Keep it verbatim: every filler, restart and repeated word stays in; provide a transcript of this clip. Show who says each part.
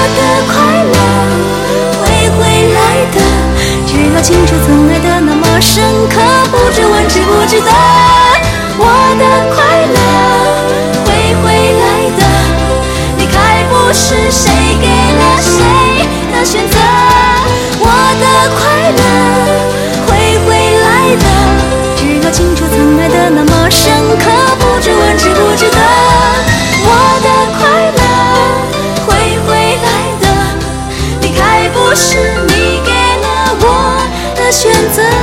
Speaker 1: 的快乐会回来的，只要清楚曾爱的那么深刻，不知问知不知道，我的快乐会回来的，离开不是谁给了谁的选择，我的快乐会回来的，只要清楚曾爱的那么深刻，不知问知不知道，我的快乐会回来的，离开不是你给了我的选择。